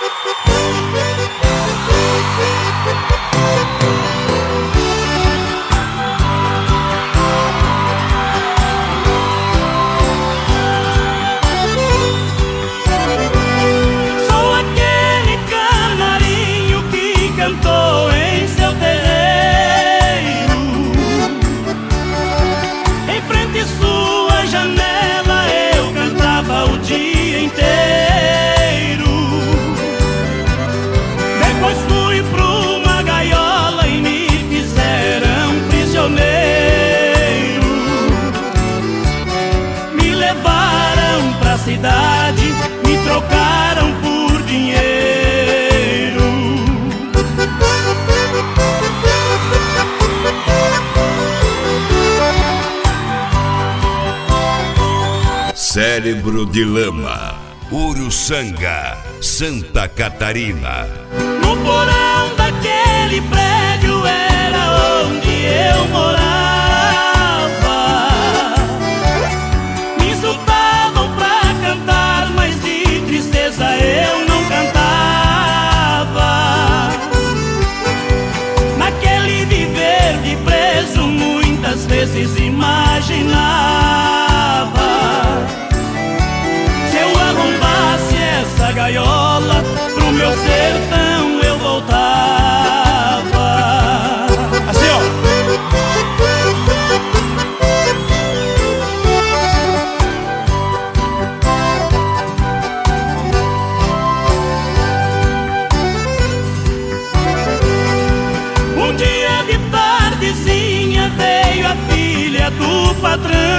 Cidade, me trocaram por dinheiro. Cérebro de Lama, Uruçanga, Santa Catarina. No porão daquele prédio era onde eu morava. Eu não cantava. Naquele viver de preso muitas vezes imaginava, se eu arrombasse essa gaiola, pro meu sertão eu voltava. Assim, ó. Um dia de tardezinha veio a filha do patrão.